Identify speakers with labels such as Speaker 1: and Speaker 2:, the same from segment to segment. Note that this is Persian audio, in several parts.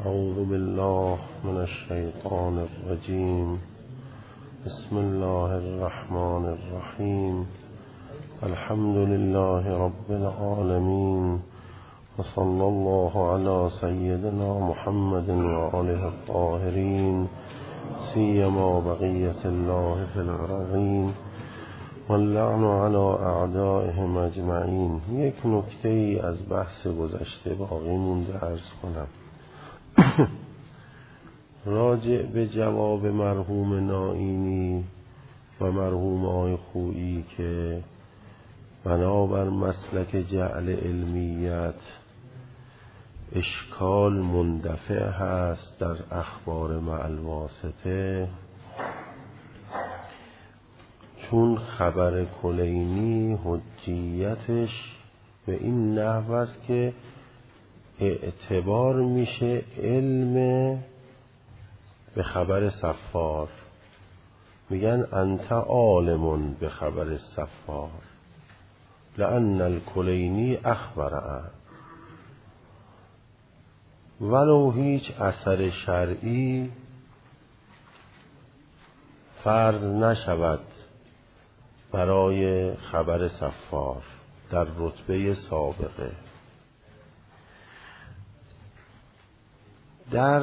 Speaker 1: أعوذ بالله من الشيطان الرجيم. بسم الله الرحمن الرحيم. الحمد لله رب العالمين، وصلى الله على سيدنا محمد وآله الطاهرين، سيما بقية الله في الأرضين، واللعن على اعدائهم اجمعین. یک نکته ای از بحث گذشته باقی مونده عرض کنم. راجع به جواب مرحوم نائینی و مرحوم آقای خویی که بنابر مسلک جعل علمیت اشکال مندفع هست در اخبار مع الواسطه، چون خبر کلینی حجیتش به این نحو است که اعتبار میشه علم به خبر صفار. میگن انت عالم به خبر صفار لأن الکلینی اخبره، ولو هیچ اثر شرعی فرض نشود برای خبر صفار در رتبه سابقه. در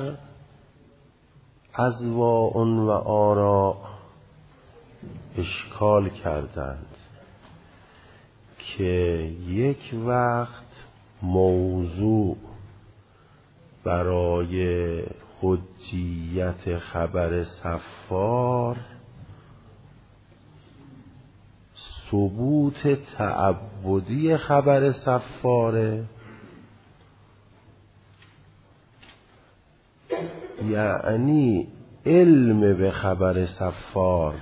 Speaker 1: اذواء و آراء اشکال کردند که یک وقت موضوع برای حجیت خبر صفار ثبوت تعبدی خبر صفاره، یعنی علم به خبر صفار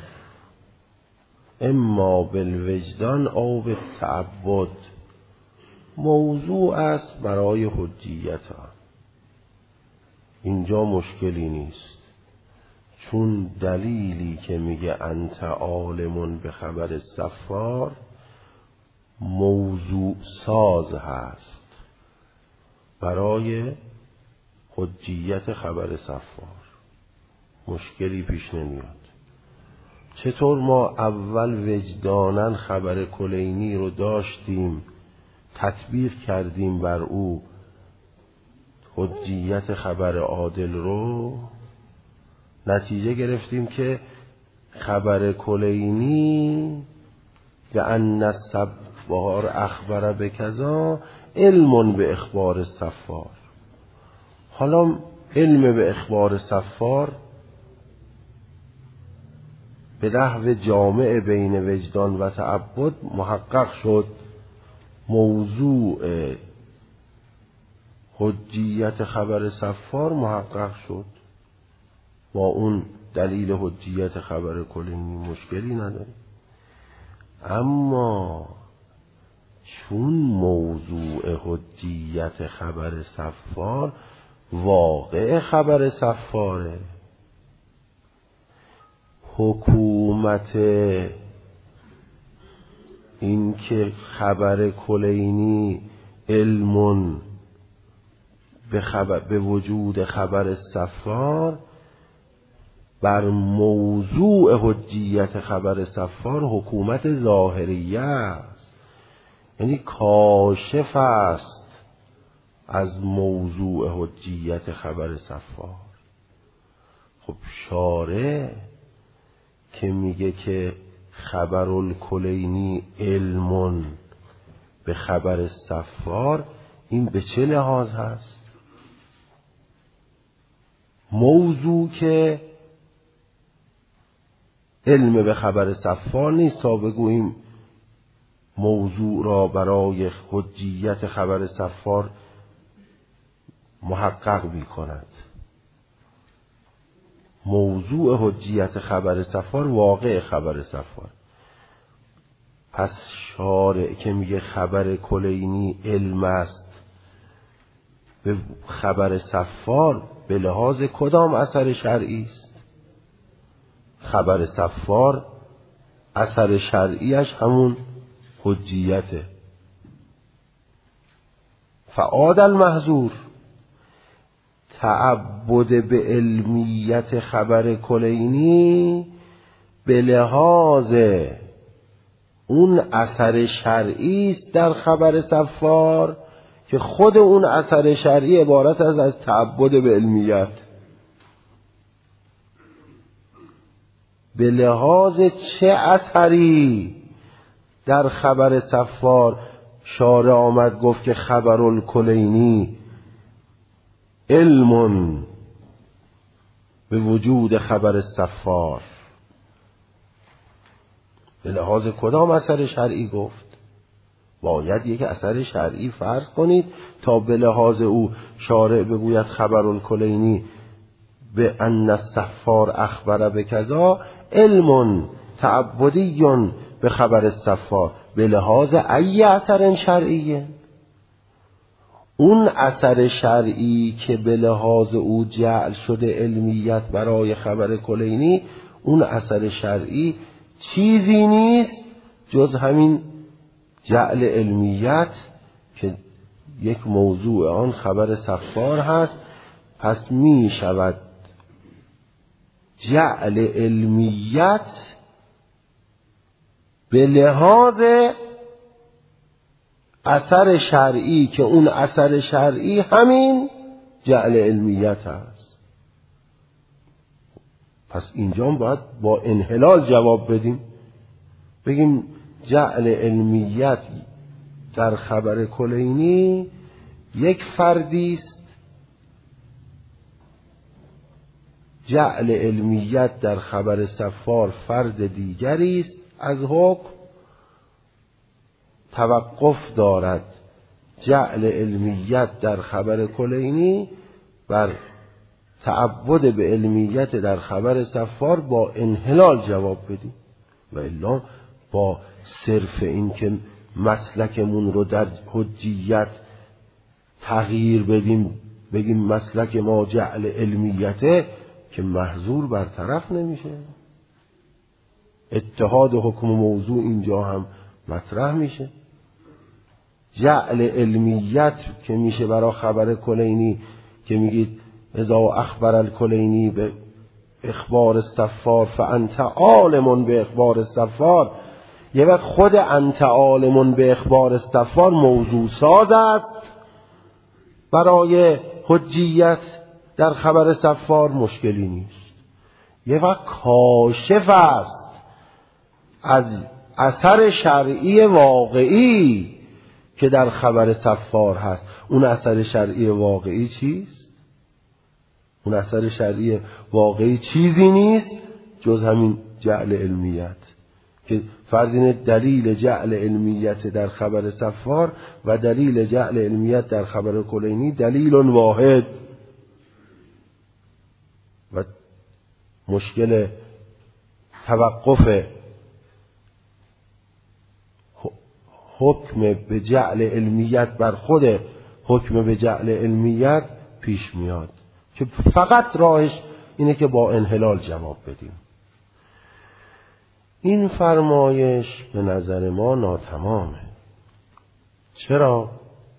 Speaker 1: اما بالوجدان او بالتعبد موضوع است برای حجیت ها. اینجا مشکلی نیست، چون دلیلی که میگه انت عالم به خبر صفار موضوع ساز هست برای حجیت خبر صفار، مشکلی پیش نمیاد. چطور ما اول وجداناً خبر کلینی رو داشتیم، تطبیق کردیم بر او حجیت خبر عادل رو، نتیجه گرفتیم که خبر کلینی لأن الصفار اخبر بکذا علم به اخبار صفار. حالا علم به اخبار صفار به نحو جامع بین وجدان و تعبد محقق شد، موضوع حجیت خبر صفار محقق شد، با اون دلیل حجیت خبر کلینی مشکلی نداره. اما چون موضوع حجیت خبر صفار واقع خبر صفاره، حکومت این که خبر کلینی علم به وجود خبر صفار بر موضوع حجیت خبر صفار حکومت ظاهریه است، یعنی کاشف است از موضوع حجیت خبر صفار. خب شارع که میگه که خبر الکلینی علم به خبر صفار، این به چه لحاظ هست؟ موضوع که علم به خبر صفار نیست تا بگوییم موضوع را برای حجیت خبر صفار محقق می کند. موضوع حجیت خبر صفار واقع خبر صفار. پس شارع که میگه خبر کلینی علم است به خبر صفار به لحاظ کدام اثر شرعی است؟ خبر صفار اثر شرعیش همون حجیته. فعاد المحظور، تعبد به علمیت خبر کلینی به لحاظ اون اثر شرعی است در خبر صفار که خود اون اثر شرعی عبارت از تعبد به علمیت. به لحاظ چه اثری در خبر صفار شارع آمد گفت که خبر الکلینی علم به وجود خبر صفار؟ به لحاظ کدام اثر شرعی گفت؟ باید یک اثر شرعی فرض کنید تا به لحاظ او شارع بگوید خبر الکلینی به ان الصفار اخبر به کذا علم تعبدی به خبر الصفار. به لحاظ ای اثر شرعیه؟ اون اثر شرعی که به لحاظ او جعل شده علمیت برای خبر کلینی، اون اثر شرعی چیزی نیست جز همین جعل علمیت که یک موضوع آن خبر صفار هست. پس می شود جعل علمیت به لحاظ اثر شرعی که اون اثر شرعی همین جعل علمیت هست. پس اینجا باید با انحلال جواب بدیم، بگیم جعل علمیت در خبر کلینی یک فردی است، جعل علمیت در خبر صفار فرد دیگری است از حکم. توقف دارد جعل علمیت در خبر کلینی بر تعبد به علمیت در خبر صفار. با انحلال جواب بدیم، و الا با صرف این که مسلکمون رو در حجیت تغییر بدیم بگیم مسلک ما جعل علمیته، که محظور برطرف نمیشه. اتحاد حکم موضوع اینجا هم مطرح میشه. جعل علمیت که میشه برای خبر کلینی که میگید اذا اخبر الکلینی به اخبار الصفار فانت عالم به اخبار الصفار، یه وقت خود انت عالم به اخبار الصفار موضوع ساز است برای حجیت در خبر صفار، مشکلی نیست. یه وقت کاشف است از اثر شرعی واقعی که در خبر صفار هست. اون اثر شرعی واقعی چیست؟ اون اثر شرعی واقعی چیزی نیست جز همین جعل علمیت، که فرض دلیل جعل علمیت در خبر صفار و دلیل جعل علمیت در خبر کلینی دلیل واحد. و مشکل توقف حکم به جعل علمیت بر خود حکم به جعل علمیت پیش میاد که فقط راهش اینه که با انحلال جواب بدیم. این فرمایش به نظر ما ناتمامه. چرا؟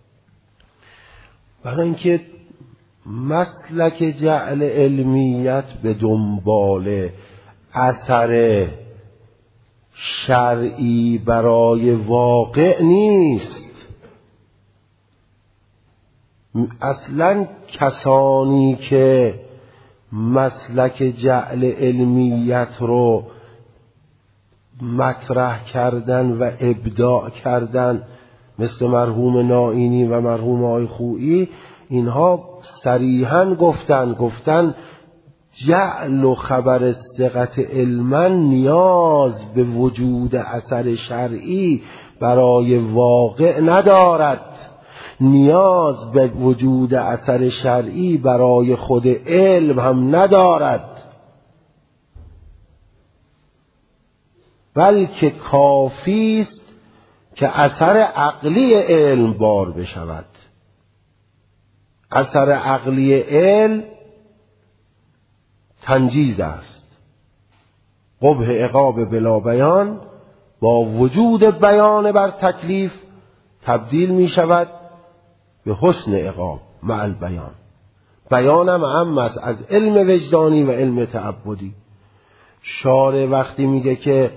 Speaker 1: برای اینکه مسلک جعل علمیت به دنبال اثر شرعی برای واقع نیست. اصلا کسانی که مسلک جعل علمیت رو مطرح کردن و ابداع کردن مثل مرحوم نائینی و مرحوم آقای خویی، اینها صریحاً گفتن جعل و خبر استقت علما نیاز به وجود اثر شرعی برای واقع ندارد، نیاز به وجود اثر شرعی برای خود علم هم ندارد، بلکه کافی است که اثر عقلی علم بار بشود. اثر عقلی علم تنجیز است. قبح عقاب بلا بیان با وجود بیان بر تکلیف تبدیل می شود به حسن عقاب مع البیان. بیانم اهم است از علم وجدانی و علم تعبدی. شارع وقتی میگه که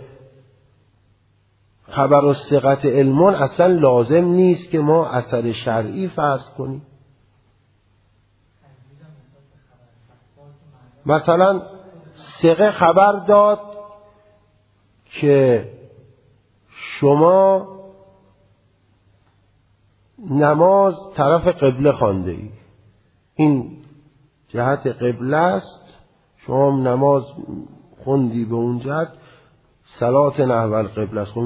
Speaker 1: خبر الثقة علمون، اصلا لازم نیست که ما اثر شرعی فرض کنیم. مثلا ثقه خبر داد که شما نماز طرف قبله خوانده ای، این جهت قبله است، شما نماز خوندی به اون جهت، صلات نحو القبله است.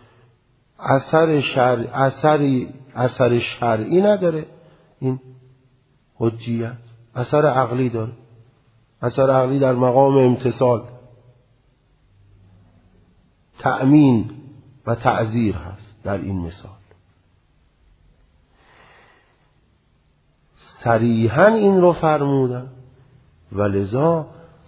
Speaker 1: اثر شرعی نداره این حجیت، اثر عقلی داره. اثر عقلی در مقام امتثال، تأمین و تعزیر هست در این مثال. صریحاً این رو فرمودن و لذا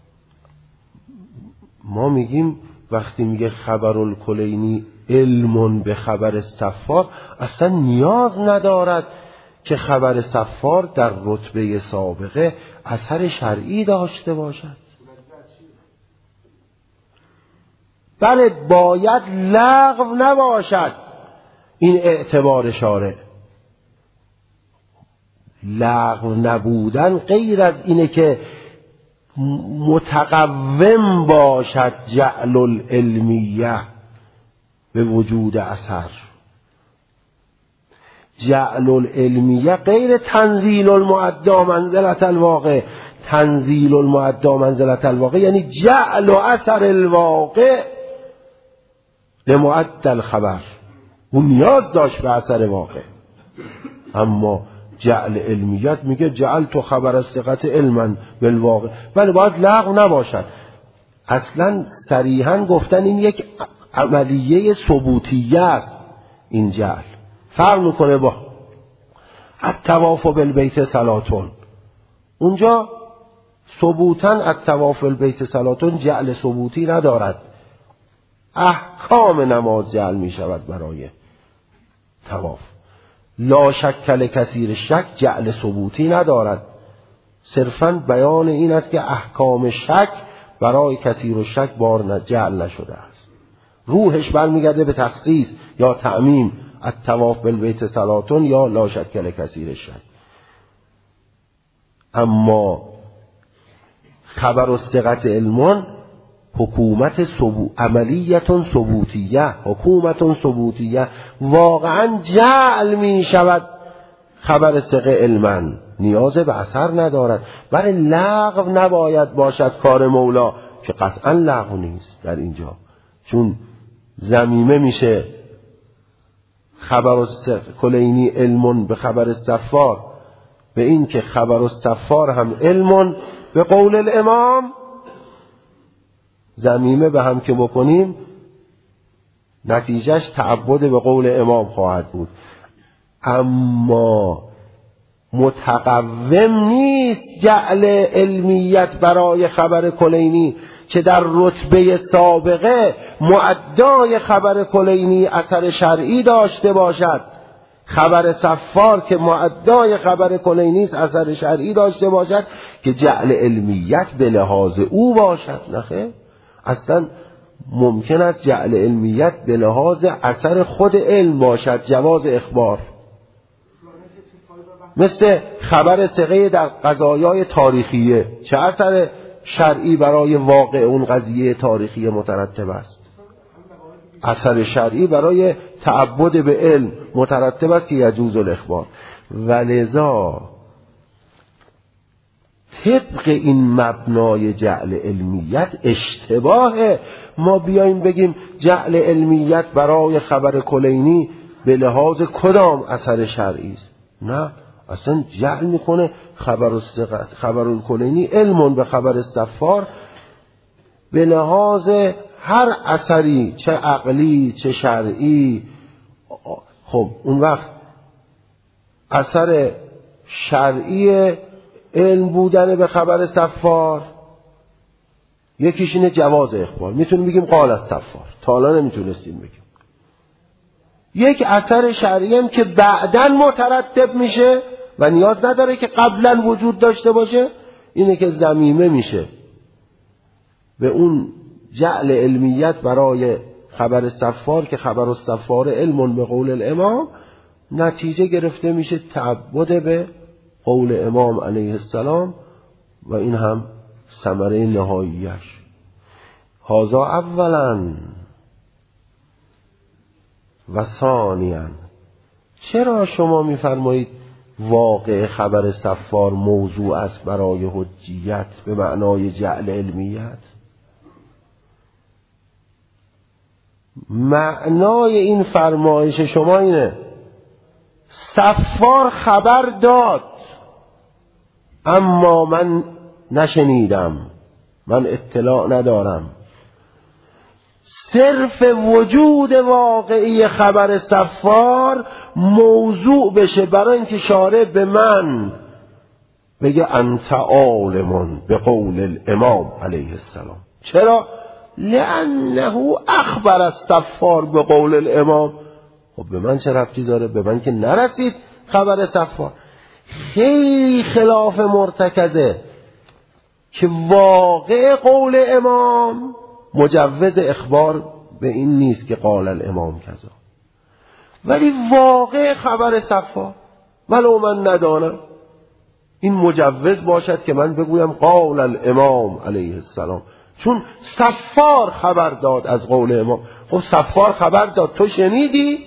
Speaker 1: ما میگیم وقتی میگه خبر الکلینی علم به خبر صفار، اصلا نیاز ندارد که خبر صفار در رتبه سابقه اثر شرعی داشته باشد. بله باید لغو نباشد این اعتبار شارع. لغو نبودن غیر از اینه که متقوم باشد جعل العلمیه به وجود اثر. جعل العلمیه غیر تنزیل المعدا منزلت الواقع. تنزیل المعدا منزلت الواقع یعنی جعل اثر الواقع لمعد الخبر. اون نیاز داشت به اثر واقع. اما جعل علمیت میگه جعل تو خبر الثقة علما بالواقع. ولی باید لغو نباشد. اصلا صریحا گفتن این یک عملیه ثبوتیه است. این جعل فرق میکنه با الطواف بالبیت صلاتون. اونجا ثبوتا الطواف بالبیت صلاتون جعل ثبوتی ندارد، احکام نماز جعل میشود برای طواف. لا شک لکثیر شک جعل ثبوتی ندارد، صرفا بیان این است که احکام شک برای کثیر الشک بار جعل نشده است. روحش برمیگرده به تخصیص یا تعمیم، الطواف بالبیت صلاتون یا لا شک لکثیر شک. اما خبر الثقة علمون حکومت عملیتون ثبوتیه، حکومتون ثبوتیه. واقعا جعل می شود خبر ثقة علما، نیاز به اثر ندارد. برای لغو نباید باشد کار مولا، که قطعا لغو نیست در اینجا، چون ضمیمه میشه خبر الکلینی علم به خبر الصفار، به این که خبر الصفار هم علم به قول الامام. ضمیمه به هم که بکنیم نتیجهش تعبد به قول امام خواهد بود. اما متقوم نیست جعل علمیت برای خبر کلینی که در رتبه سابقه معدای خبر کلینی اثر شرعی داشته باشد. خبر صفار که معدای خبر کلینی اثر شرعی داشته باشد که جعل علمیت به لحاظ او باشد. نخیر، اصلا ممکن است جعل علمیت به لحاظ اثر خود علم باشد، جواز اخبار، مثل خبر ثقه در قضایای تاریخیه. چه اثر شرعی برای واقع اون قضیه تاریخی مترتب است؟ اثر شرعی برای تعبد به علم مترتب است که یجوز الاخبار. ولذا طبق این مبنای جعل علمیت اشتباهه ما بیاییم بگیم جعل علمیت برای خبر کلینی به لحاظ کدام اثر شرعی است. نه، اصلا جعل میکنه خبر الکلینی علم به خبر صفار به لحاظ هر اثری، چه عقلی چه شرعی. خب اون وقت اثر شرعی علم بودن به خبر صفار یکیش اینه جواز اخبار، میتونیم بگیم قال از صفار، تا حالا نمیتونستیم بگیم. یک اثر شرعی هم که بعداً مترتب میشه و نیاز نداره که قبلا وجود داشته باشه، اینه که ضمیمه میشه به اون جعل علمیت برای خبر صفار که خبر الصفار علم به قول الامام، نتیجه گرفته میشه تعبد به قول امام علیه السلام و این هم ثمره نهاییش. هذا اولا و ثانیا، چرا شما میفرمایید واقع خبر صفار موضوع است برای حجیت به معنای جعل علمیت؟ معنای این فرمایش شما اینه صفار خبر داد اما من نشنیدم، من اطلاع ندارم. صرف وجود واقعی خبر صفار موضوع بشه برای اینکه شارع به من بگه انت عالم به قول الامام علیه السلام. چرا؟ لانه اخبر الصفار به قول الامام. خب به من چه ربطی داره؟ به من که نرسید خبر صفار. خیلی خلاف مرتکزه که واقع قول امام مجوز اخبار به این نیست که قال الامام کذا، ولی واقع خبر صفار ولو من ندانم این مجوز باشد که من بگویم قال الامام علیه السلام، چون صفار خبر داد از قول امام. خب صفار خبر داد، تو شنیدی؟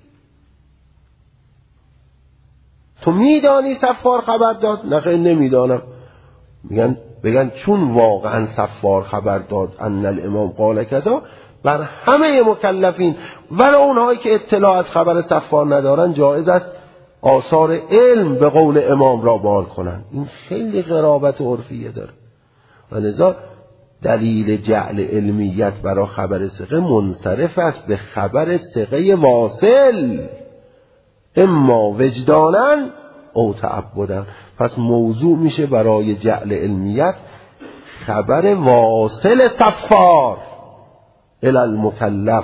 Speaker 1: تو میدانی صفار خبر داد؟ نه خیلی نمیدانم. بگن چون واقعا صفار خبر داد ان الامام قال کذا، بر همه مکلفین ولی اونهایی که اطلاع از خبر صفار ندارن جایز است آثار علم به قول امام را بال کنن. این خیلی غرابت عرفیه داره و لذا دلیل جعل علمیت برای خبر ثقه منصرف است به خبر ثقه واصل، اما وجدانا او تعبدن. پس موضوع میشه برای جعل علمیت خبر واصل صفار الی المکلف،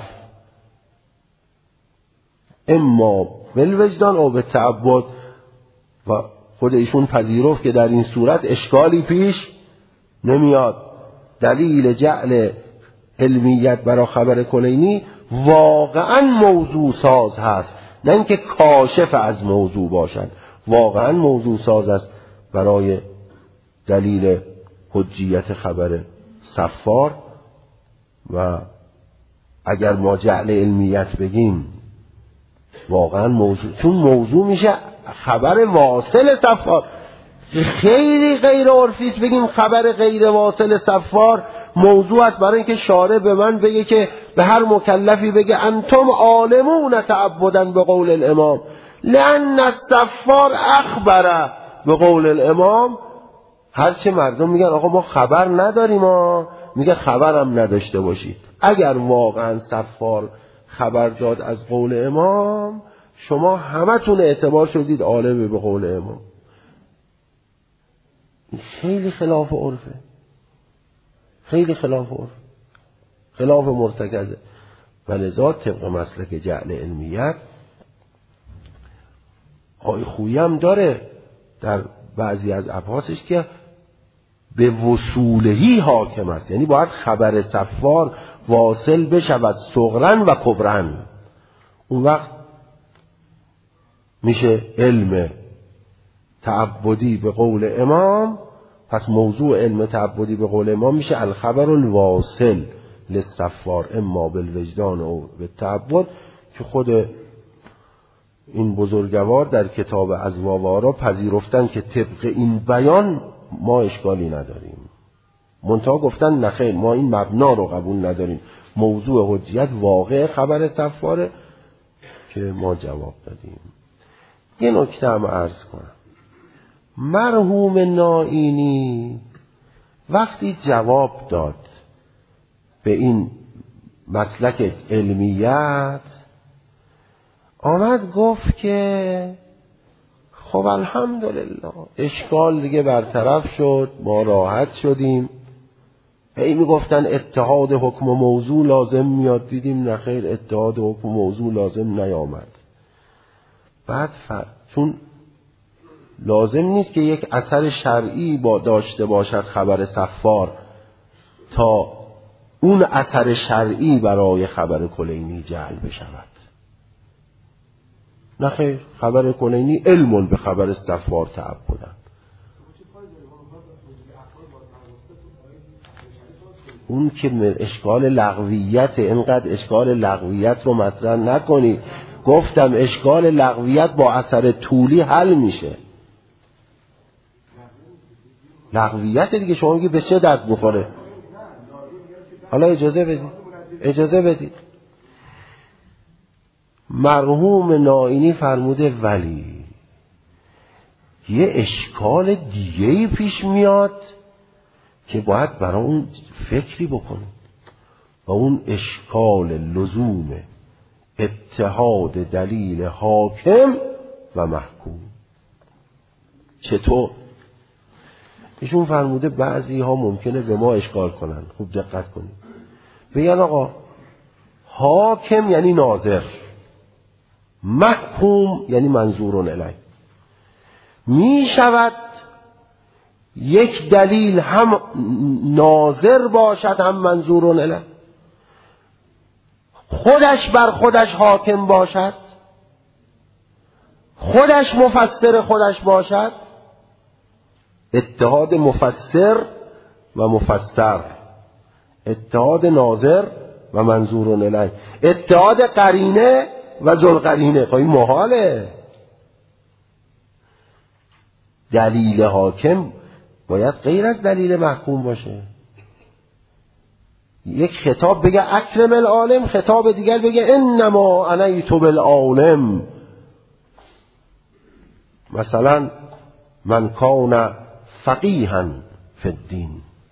Speaker 1: اما بالوجدان او به تعبد. و خود ایشون پذیرفت که در این صورت اشکالی پیش نمیاد. دلیل جعل علمیت برای خبر کلینی واقعا موضوع ساز هست، نه اینکه کاشف از موضوع باشد، واقعا موضوع ساز است برای دلیل حجیت خبر صفار. و اگر ما جعل علمیت بگیم واقعا موضوع، چون موضوع میشه خبر واصل صفار. خیلی غیر عرفی است بگیم خبر غیر واصل صفار موضوع است برای اینکه شارع به من بگه که به هر مکلفی بگه انتم عالمون تعبداً به قول الامام لأن الصفار اخبره به قول الامام. هرچه مردم میگن آقا ما خبر نداریم، میگه خبرم نداشته باشید. اگر واقعا صفار خبر داد از قول امام شما همتون اعتبار شدید عالم به قول امام. خیلی خلاف عرفه، خیلی خلاف عرف، خلاف مرتکزه. و لذا طبق مسلک جعل علمیت آقای خویی هم داره در بعضی از ابحاثش که به وصولهی حاکم است، یعنی باید خبر صفار واصل بشود صغرن و کبرن، اون وقت میشه علم تعبدی به قول امام. پس موضوع علم تعبدی به قول امام میشه الخبر الواصل للصفار اما بالوجدان و بالتعبد، که خود این بزرگوار در کتاب ازواوارا پذیرفتن که طبق این بیان ما اشکالی نداریم، منتها گفتن نخیر ما این مبنا رو قبول نداریم، موضوع حجیت واقع خبر صفاره، که ما جواب دادیم. یه نکته هم عرض کنم، مرحوم نائینی وقتی جواب داد به این مسلک علمیت آمد گفت که خب الحمدلله اشکال دیگه برطرف شد، ما راحت شدیم. هی میگفتن اتحاد حکم و موضوع لازم میاد، دیدیم نخیر اتحاد حکم و موضوع لازم نیامد. بعد چون لازم نیست که یک اثر شرعی داشته باشد خبر صفار تا اون اثر شرعی برای خبر کلینی جعل بشود. نه خیر، خبر کلینی علم به خبر صفار تعبدن. اون که اشکال لغویت، اینقدر اشکال لغویت رو مطرح نکنی. گفتم اشکال لغویت با اثر طولی حل میشه. لغویت دیگه شما میگی به چه درد بخوره؟ حالا اجازه بدید. مرحوم نائینی فرموده ولی یه اشکال دیگه‌ای پیش میاد که باید برای اون فکری بکنیم و اون اشکال لزوم اتحاد دلیل حاکم و محکوم. چطور؟ ایشون فرموده بعضی ها ممکنه به ما اشکال کنن. خوب دقت کنید. بگن آقا حاکم یعنی ناظر، محکوم یعنی منظور الیه. می شود یک دلیل هم ناظر باشد هم منظور الیه، خودش بر خودش حاکم باشد، خودش مفسر خودش باشد. اتحاد مفسر و مفسر، اتحاد ناظر و منظور الیه، اتحاد قرینه و ذوالقرینه. خب این محاله. دلیل حاکم باید غیر از دلیل محکوم باشه. یک خطاب بگه اکرم العالم، خطاب دیگر بگه انما انیت بالعالم. مثلا من کان فقیها فی الدین.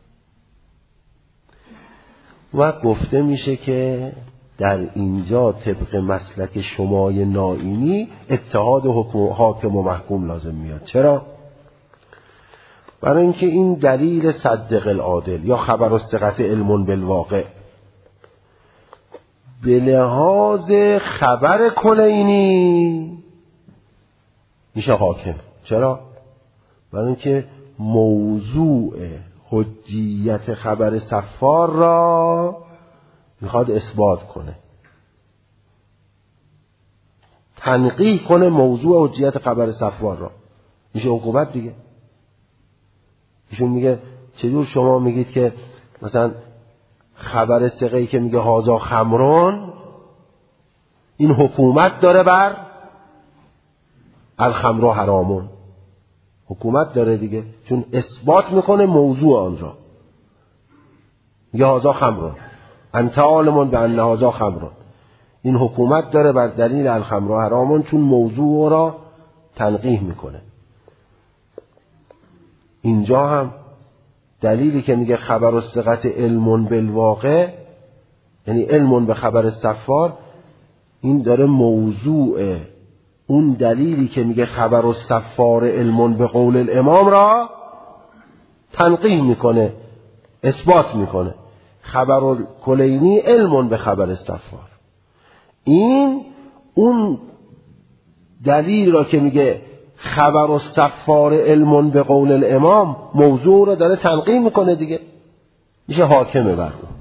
Speaker 1: و گفته میشه که در اینجا طبق مسلک شمای نائینی اتحاد حاکم و محکوم لازم میاد. چرا؟ برای اینکه این دلیل صدق العادل یا خبر الثقة علم بالواقع به لحاظ خبر کلینی میشه حاکم. چرا؟ برای اینکه موضوع حجیت خبر صفار را میخواد اثبات کنه، تنقیح کنه موضوع حجیت خبر صفار را. میشه حکومت دیگه. ایشون میگه چجور شما میگید که مثلا خبر ثقه‌ای که میگه هازا خمرون این حکومت داره بر الخمر حرامون، حکومت داره دیگه، چون اثبات میکنه موضوع آن را. میگه هازا خمرون، انت عالمون به ان هازا خمرون، این حکومت داره بر دلیل الخمر حرامون، چون موضوع را تنقیح میکنه. اینجا هم دلیلی که میگه خبر الثقة علم بالواقع یعنی علم به خبر صفار، این داره موضوع اون دلیلی که میگه خبر الصفار علم به قول الامام را تنقیح میکنه، اثبات میکنه. خبر کلینی علم به خبر صفار، این اون دلیل را که میگه خبر الصفار علم به قول الامام موضوع را داره تنقیح میکنه دیگه، میشه حاکمه بر اون.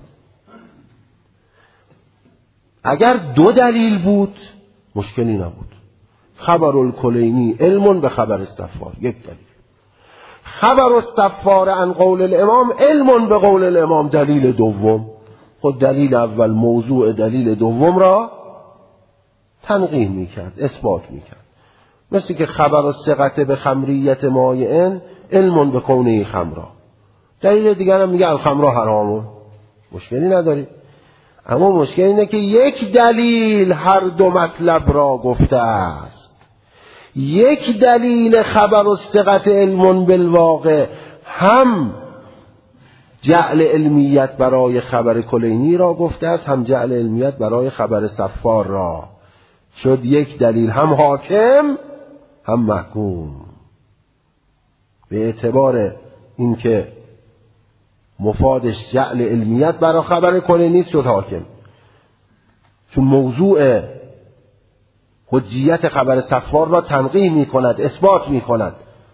Speaker 1: اگر دو دلیل بود مشکلی نبود. خبر الکلینی علم به خبر الصفار یک دلیل، خبر الصفار عن قول الامام علم به قول الامام دلیل دوم. خود دلیل اول موضوع دلیل دوم را تنقیح میکرد، اثبات میکرد. مثل که خبر الثقة به خمریت مایعن علم به کونه خمرا. دلیل دیگر هم میگه الخمر حرامون، مشکلی نداری. اما مشکل اینه که یک دلیل هر دو مطلب را گفته است. یک دلیل خبر الثقة علم بالواقع هم جعل علمیت برای خبر کلینی را گفته است، هم جعل علمیت برای خبر صفار را. شد یک دلیل هم حاکم هم محکوم. به اعتبار اینکه مفادش جعل علمیت برای خبر کلینی شد حاکم، چون موضوع حجیت خبر صفار را تنقیح می کند، اثبات می کند.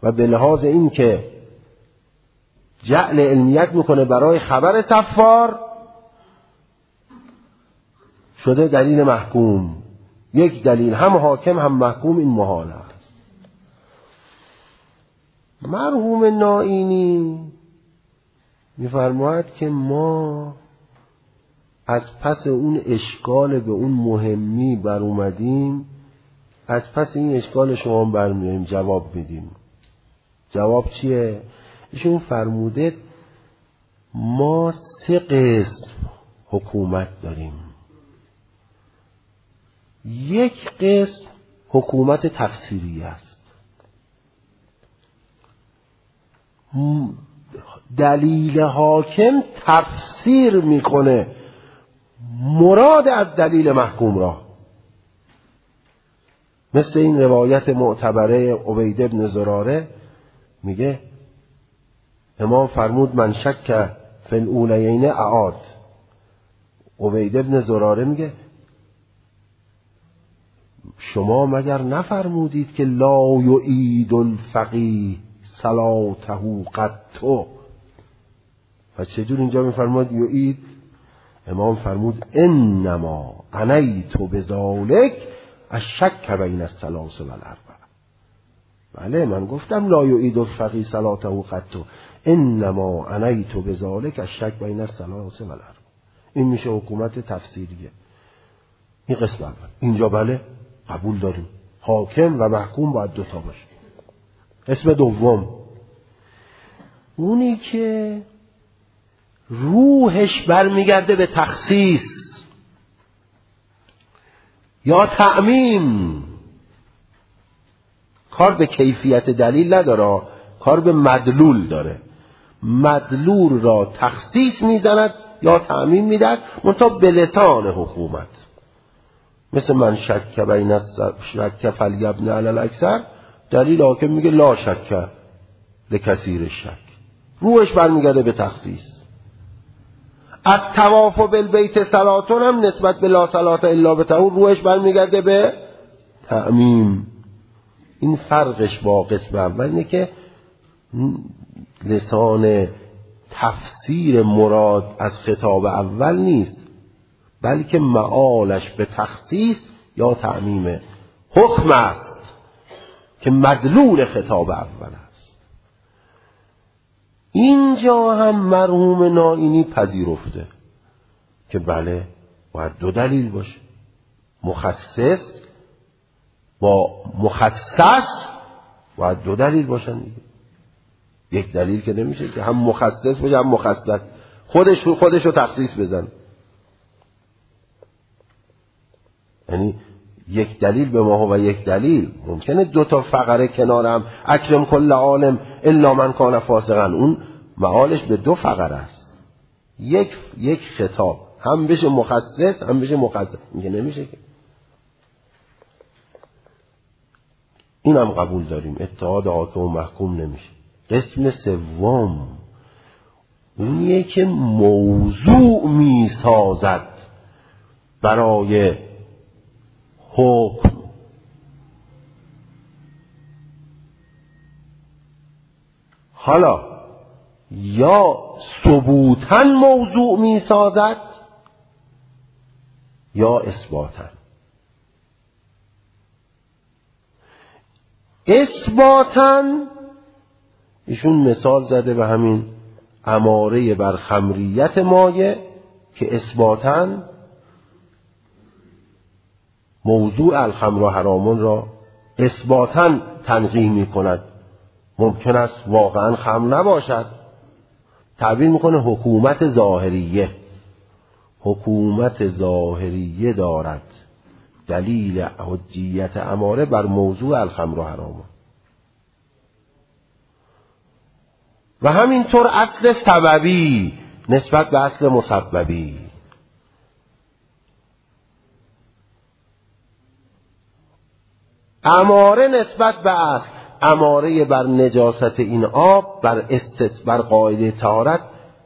Speaker 1: و به لحاظ این که جعل علمیت میکنه برای خبر سفار شده دلیل محکوم. یک دلیل، هم حاکم هم محکوم، این محال است. مرحوم نائینی میفرماید که ما از پس اون اشکال به اون مهمی بر اومدیم، از پس این اشکال شما برمیاییم جواب میدیم. جواب چیه؟ ایشون فرموده ما 3 قسم حکومت داریم. یک قسم حکومت تفسیری است. دلیل حاکم تفسیر میکنه مراد از دلیل محکوم را، مثل این روایت معتبره عبید بن زراره میگه امام فرمود من شک فی الاولیین اعاد. عبید بن زراره میگه شما مگر نفرمودید که لا یعید الفقیه صلاته قط؟ و چجور اینجا میفرماد یعید؟ امام فرمود انما عنیت بذالک الشک بین الثلاث والاربع. بله من گفتم لا یعید الفقیه صلاته قط، انما عنیت بذالک الشک بین الثلاث والاربع. این میشه حکومت تفسیریه. این قسم اول. اینجا بله قبول داریم حاکم و محکوم باید 2 تا باشه. قسم دوم اونی که روحش برمیگرده به تخصیص یا تعمیم، کار به کیفیت دلیل نداره، کار به مدلول داره. مدلول را تخصیص میزند یا تعمیم میدهد، منتها به لسان حکومت. مثل من شک بین الشک فلیبن علی الاکثر، دلیل حاکم میگه لا شک لکثیر شک، روحش برمیگرده به تخصیص. الطواف بالبیت صلاتون هم نسبت به لا صلات الا بطهور، روحش برمیگرده به تعمیم. این فرقش با قسم اول اینه که لسان تفسیر مراد از خطاب اول نیست، بلکه معالش به تخصیص یا تعمیم حکم است که مدلول خطاب اول است. اینجا هم مرحوم نائینی پذیرفته که بله باید 2 دلیل باشه، مخصص با مخصص باید 2 دلیل باشن دیگه. یک دلیل که نمیشه که هم مخصص باشه هم مخصص، خودش رو تخصیص بزن. یعنی یک دلیل به ما و یک دلیل. ممکنه 2 تا فقره کنارم اکرم کل عالم الا من کان فاسقا، اون معالش به 2 فقره است. یک خطاب هم بشه مخصص هم بشه مخصص، میگه نمیشه که. این هم قبول داریم اتحاد حاکم و محکوم نمیشه. قسم سوم اونیه که موضوع میسازد برای حکم. حالا یا ثبوتاً موضوع میسازد یا اثباتاً. اثباتاً ایشون مثال زده به همین اماره بر خمریت مایه که اثباتاً موضوع الخمر و حرامون را اثباتاً تنقیح می کند. ممکن است واقعاً خمر نباشد. تعبیر میکنه حکومت ظاهریه. حکومت ظاهریه دارد دلیل حجیت اماره بر موضوع الخمر و حرامون. و همینطور اصل سببی نسبت به اصل مسببی. اماره نسبت به اصل، اماره بر نجاست این آب بر قاعده طهارت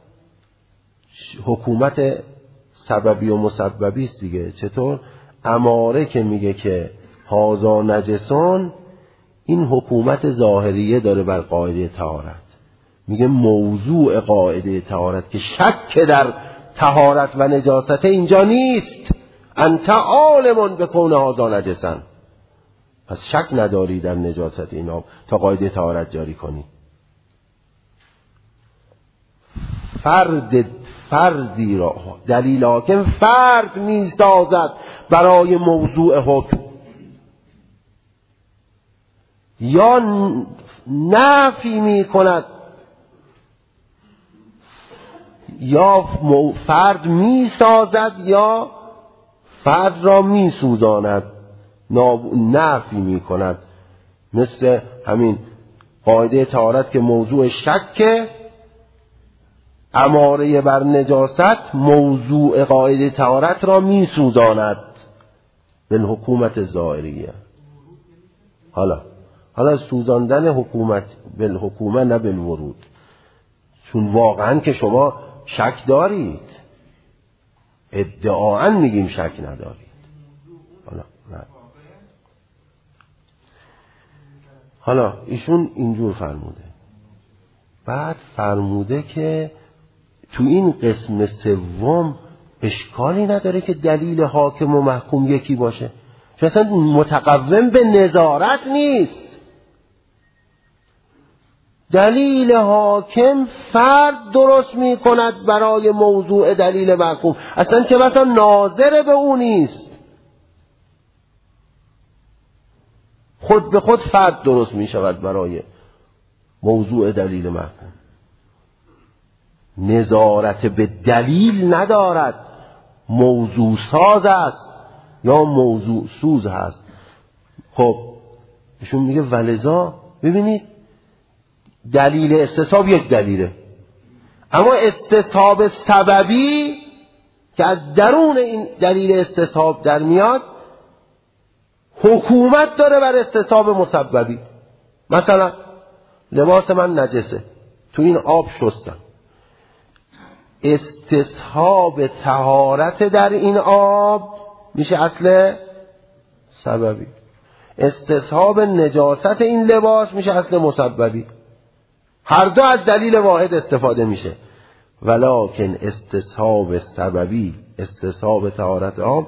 Speaker 1: حکومت سببی و مسببی است دیگه. چطور؟ اماره که میگه که هازا نجسون، این حکومت ظاهریه داره بر قاعده طهارت. میگه موضوع قاعده طهارت که شک در طهارت و نجاست اینجا نیست. انت عالم بکون هذا نجسا، پس شک نداری در نجاست این آب تا قاعده طهارت جاری کنی. فردی را دلیل حاکم فرد می سازد برای موضوع حکم، یا نفی می کند، یا فرد می سازد یا فرد را می سوزاند، نفی می کند. مثل همین قاعده طهارت که موضوع شک اماره بر نجاست موضوع قاعده طهارت را می سوزاند بالحکومت ظاهریه. حالا سوزاندن حکومت بالحکومه نه بالورود، چون واقعا که شما شک دارید، ادعاً میگیم شک ندارید. حالا ایشون اینجور فرموده، بعد فرموده که تو این قسم سوم اشکالی نداره که دلیل حاکم و محکوم یکی باشه، چون اصلا متقوم به نظارت نیست. دلیل حاکم فرد درست می کند برای موضوع دلیل محکوم، اصلا که مثلا ناظر به اون نیست، خود به خود فرد درست می شود برای موضوع دلیل محکوم. نظارت به دلیل ندارد، موضوع ساز است یا موضوع سوز هست. خب ایشون میگه ولذا ببینید دلیل استصحاب یک دلیله، اما استصحاب سببی که از درون این دلیل استصحاب در میاد حکومت داره بر استصحاب مسببی. مثلا لباس من نجسه، تو این آب شستم، استصحاب طهارت در این آب میشه اصل سببی، استصحاب نجاست این لباس میشه اصل مسببی. هر دو از دلیل واحد استفاده میشه، ولکن استصحاب سببی، استصحاب طهارت آب،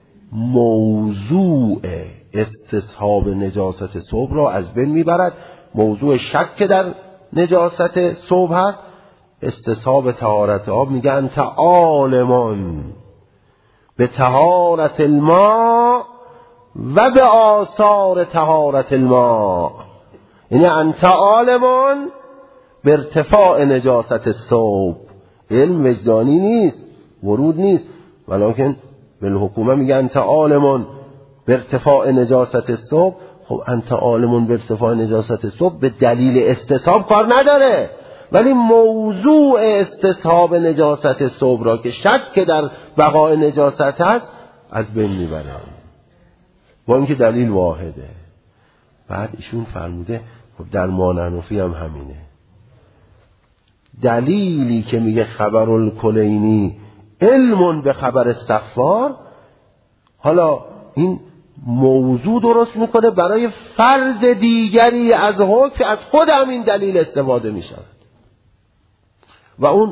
Speaker 1: موضوع استصحاب نجاست ثوب را از بین میبرد. موضوع شک در نجاست ثوب هست، استصحاب طهارت آب میگه انت عالمان به طهارت الماء و به آثار طهارت الماء، یعنی انت عالمان به ارتفاع نجاست ثوب. علم وجدانی نیست، ورود نیست، ولکن بالحکومه میگه انت عالمان به ارتفاع نجاست ثوب. خب انت عالمان به ارتفاع نجاست ثوب به دلیل استصحاب کار نداره، ولی موضوع استصحاب نجاست ثوب را که شک در بقای نجاست هست از بین میبره، با اینکه دلیل واحده. بعد ایشون فرموده خب در مانعنفی هم همینه، دلیلی که میگه خبر الکلینی علم به خبر استغفار، حالا این موضوع درست میکنه برای فرض دیگری از حکم از خود همین دلیل استفاده میشود و اون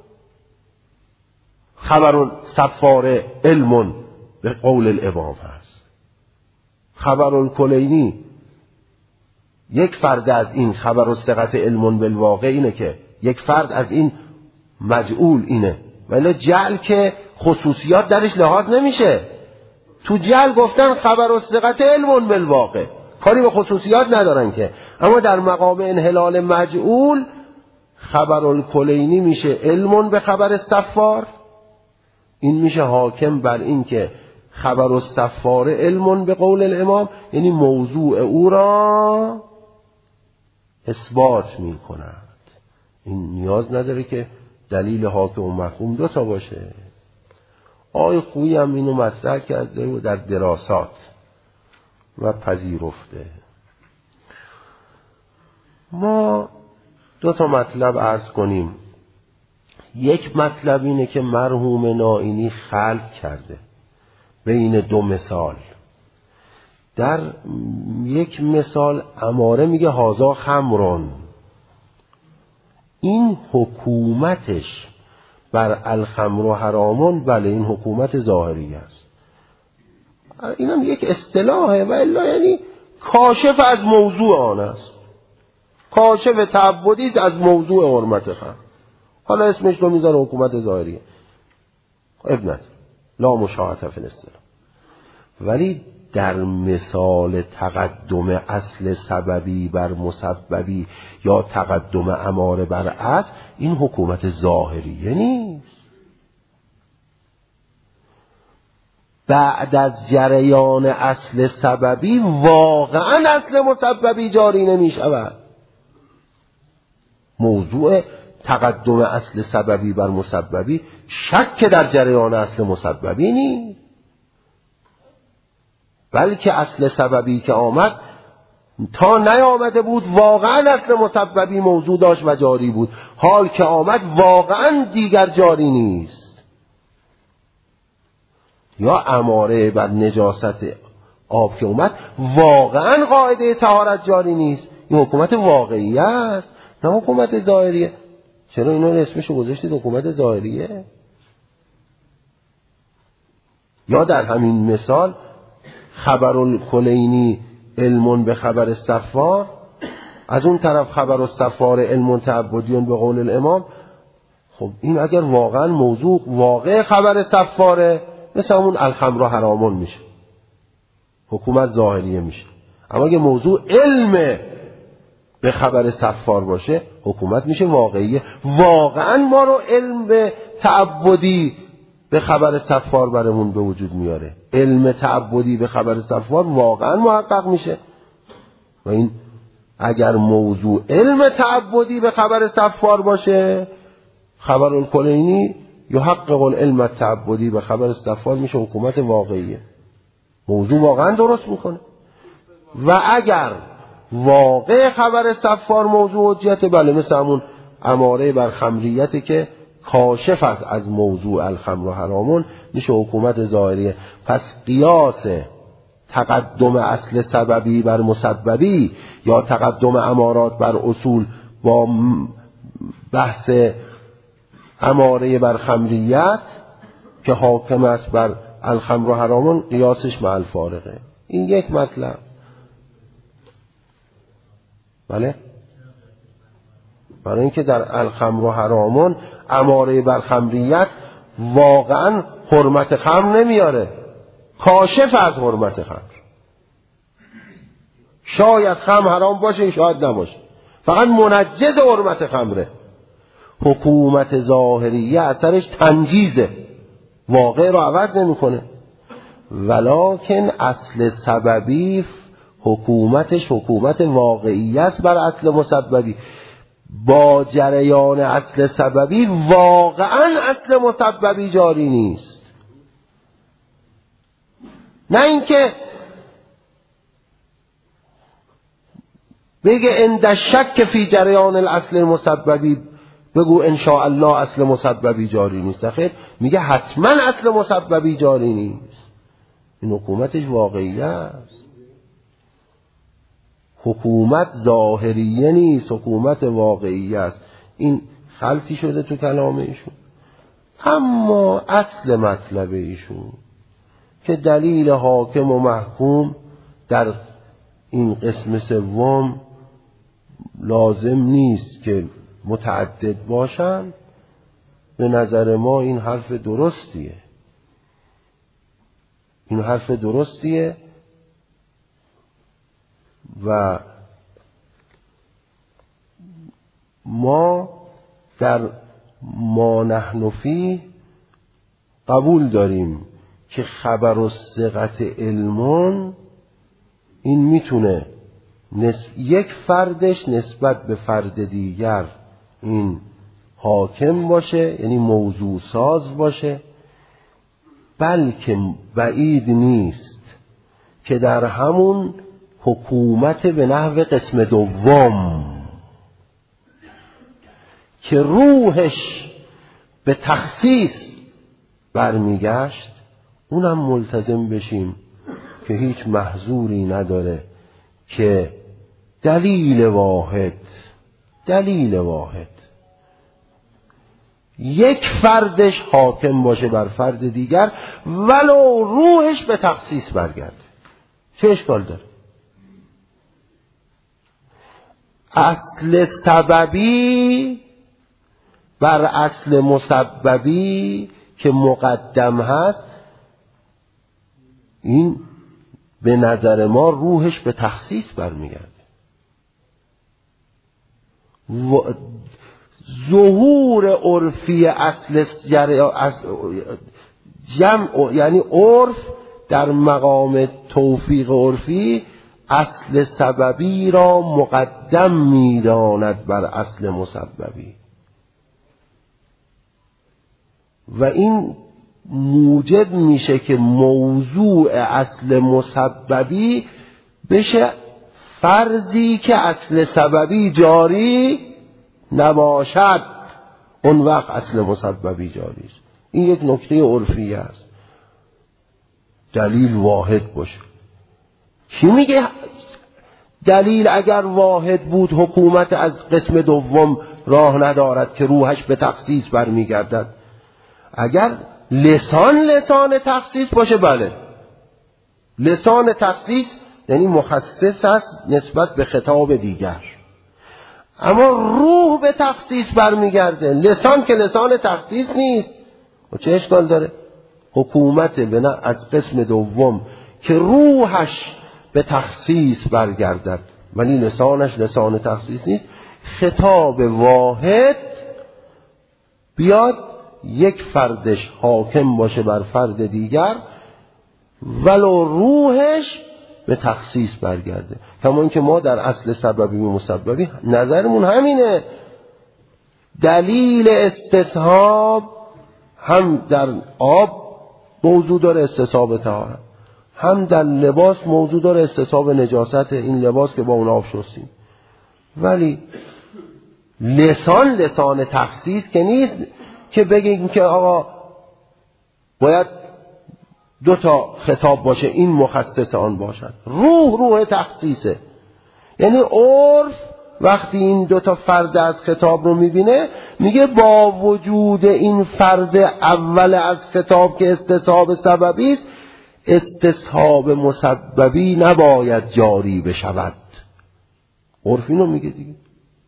Speaker 1: خبر الصفار علم به قول الامام هست. خبر الکلینی یک فرد از این خبر الثقت علم بالواقع اینه که یک فرد از این مجعول اینه، ولی جعل که خصوصیات درش لحاظ نمیشه. تو جعل گفتن خبر الثقت علم بالواقع، کاری به خصوصیات ندارن که، اما در مقام انحلال مجعول خبر الکلینی میشه علم به خبر استغفار، این میشه حاکم بر این که خبر استغفار علم به قول الامام، یعنی موضوع او را اثبات میکند. این نیاز نداره که دلیل حاکم و محکوم دو تا باشه. آقای خویی هم اینو مطرح کرده و در دراسات و پذیرفته. ما دو تا مطلب عرض کنیم. یک مطلب اینه که مرحوم نائینی خلق کرده بین دو مثال، در یک مثال اماره میگه هازا خمرون، این حکومتش بر الخمر و حرامون، بله این حکومت ظاهری است. اینم یک اصطلاحه و الا یعنی کاشف از موضوع آن است، کاشف تعبدی از موضوع حرمت خمر. حالا اسمش رو میذاره حکومت ظاهریه، ابنت لا مشاهده فی الاصطلاح. ولی در مثال تقدم اصل سببی بر مسببی یا تقدم اماره بر اصل، این حکومت ظاهریه نیست. بعد از جریان اصل سببی واقعا اصل مسببی جاری نمی شود. موضوع تقدم اصل سببی بر مسببی شک در جریان اصل مسببی نیست، بلکه اصل سببی که آمد تا نیامده بود واقعا اصل مسببی موضوع داشت و جاری بود، حال که آمد واقعا دیگر جاری نیست. یا اماره بر نجاست آب که اومد واقعا قاعده طهارت جاری نیست، این حکومت واقعی است نه حکومت ظاهریه. چرا اینا اسمشو گذاشتید حکومت ظاهریه؟ یا در همین مثال خبر الکلینی علم به خبر الصفار، از اون طرف خبر الصفار علم تعبدیون به قول الامام. خب این اگر واقعا موضوع واقع خبر صفاره، مثل همون الخمر حرامون میشه، حکومت ظاهریه میشه. اما اگه موضوع علم به خبر صفار باشه، حکومت میشه واقعیه. واقعا ما رو علم به تعبدی به خبر صفار برمون به وجود میاره، علم تعبدی به خبر صفار واقعا محقق میشه. و این اگر موضوع علم تعبدی به خبر صفار باشه، خبر الکلینی یحقق العلم التعبدی به خبر صفار میشه حکومت واقعیه، موضوع واقعا درست میکنه. و اگر واقع خبر صفار موضوع حجت، بله مثل همون اماره بر خمریت که کاشف است از موضوع الخمر و حرامون، میشه حکومت ظاهریه. پس قیاس تقدم اصل سببی بر مسببی یا تقدم امارات بر اصول با بحث اماره بر خمریت که حاکم است بر الخمر و حرامون، قیاسش مع الفارقه. این یک مطلب. بله، برای اینکه در الخمر و حرامون اماره بر خمریت واقعا حرمت خمر نمیاره، کاشف از حرمت خمر. شاید خمر حرام باشه، شاید نباشه، فقط منجز حرمت خمره. حکومت ظاهریه اثرش تنجیزه، واقع رو عوض نمیکنه. ولکن اصل سببی حکومتش حکومت واقعی است بر اصل مسببی. با جریان اصل سببی واقعا اصل مسببی جاری نیست. نه اینکه بگه عند شک فی جریان الاصل مسببی بگو ان شاء الله اصل مسببی جاری نیست. خیر، میگه حتما اصل مسببی جاری نیست. این حکومتش واقعی است، حکومت ظاهریه نیست، حکومت واقعی است. این خلطی شده تو کلام ایشون. اما اصل مطلب ایشون که دلیل حاکم و محکوم در این قسم سوم لازم نیست که متعدد باشن، به نظر ما این حرف درستیه. این حرف درستیه و ما در ما نحن فیه قبول داریم که خبر الثقة علمون، این میتونه یک فردش نسبت به فرد دیگر این حاکم باشه، یعنی موضوع ساز باشه، بلکه بعید نیست که در همون حکومت به نحو قسم دوم که روحش به تخصیص برمیگشت، اونم ملتزم بشیم که هیچ محظوری نداره که دلیل واحد یک فردش حاکم باشه بر فرد دیگر ولو روحش به تخصیص برگرده. چه اشکال داره؟ اصل سببی بر اصل مسببی که مقدم هست، این به نظر ما روحش به تخصیص برمیگرده. ظهور عرفی اصل جمع، یعنی عرف در مقام توفیق عرفی اصل سببی را مقدم می‌داند بر اصل مسببی و این موجب میشه که موضوع اصل مسببی بشه فرضی که اصل سببی جاری نباشد، اون وقت اصل مسببی جاری است. این یک نکته عرفی است. دلیل واحد باشه. کی میگه دلیل اگر واحد بود حکومت از قسم دوم راه ندارد که روحش به تخصیص برمیگردد؟ اگر لسان تخصیص باشه، بله، لسان تخصیص یعنی مخصص است نسبت به خطاب دیگر، اما روح به تخصیص برمیگرده. لسان که لسان تخصیص نیست. و چه اشکال داره؟ حکومت از قسم دوم که روحش به تخصیص برگردد ولی لسانش لسان تخصیص نیست، خطاب واحد بیاد یک فردش حاکم باشه بر فرد دیگر ولو روحش به تخصیص برگرده. همون که ما در اصل سببی و مسببی نظرمون همینه. دلیل استصحاب هم در آب موضوع داره، استصحاب طهارت، هم در لباس موضوع داره، استصحاب نجاست این لباس که با اون آب شستیم. ولی لسان تخصیص که نیست که بگیم که آقا باید دو تا خطاب باشه، این مخصص آن باشد. روح تخصیصه. یعنی عرف وقتی این دو تا فرد از خطاب رو میبینه میگه با وجود این فرد اول از خطاب که استصحاب سببی است، استصحاب مسببی نباید جاری بشود. عرف اینو میگه دیگه.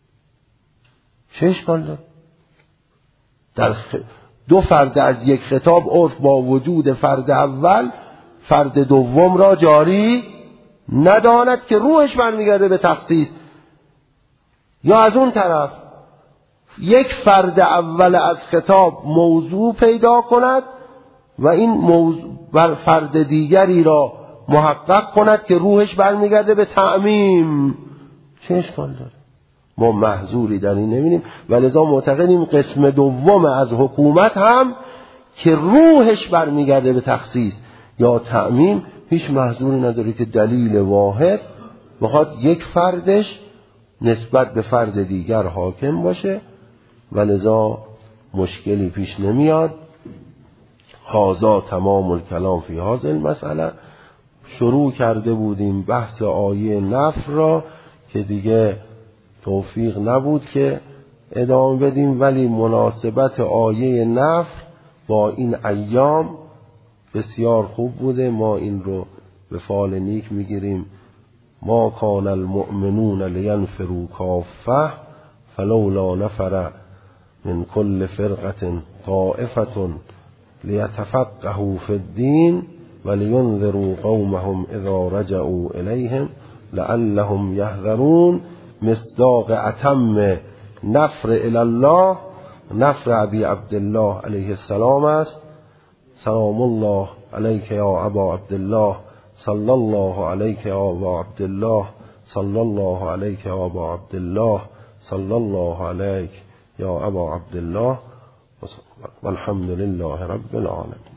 Speaker 1: چه اشکال داره؟ در دو فرد از یک خطاب عرف با وجود فرد اول فرد دوم را جاری نداند که روحش برمیگرده به تخصیص. یا از اون طرف یک فرد اول از خطاب موضوع پیدا کند و این موضوع بر فرد دیگری را محقق کند که روحش برمیگرده به تعمیم. چه اشکال داره؟ ما محظوری در این نمی‌بینیم و لذا معتقدیم قسم دوم از حکومت هم که روحش برمیگرده به تخصیص یا تعمیم هیچ محظوری نداره که دلیل واحد بخواد یک فردش نسبت به فرد دیگر حاکم باشه و لذا مشکلی پیش نمیاد. هذا تمام الکلام فی هذه المسئله. شروع کرده بودیم بحث آیه نفر را که دیگه توفیق نبود که ادامه بدیم، ولی مناسبت آیه نفر با این ایام بسیار خوب بوده. ما این رو به فعال نیک میگیریم. ما کان المؤمنون لینفروا کافة فلولا نفر من كل فرقة طائفة لیتفقهوا فی الدین ولینذروا قومهم اذا رجعوا الیهم لعلهم یحذرون. مصداق اتم نفر الی الله نفر ابی عبدالله علیه السلام است. سلام الله علیک یا ابا عبدالله صلی الله علیک یا ابا عبدالله صلی الله علیک یا ابا عبدالله صلی الله علیک یا ابا عبدالله والحمد لله رب العالمین.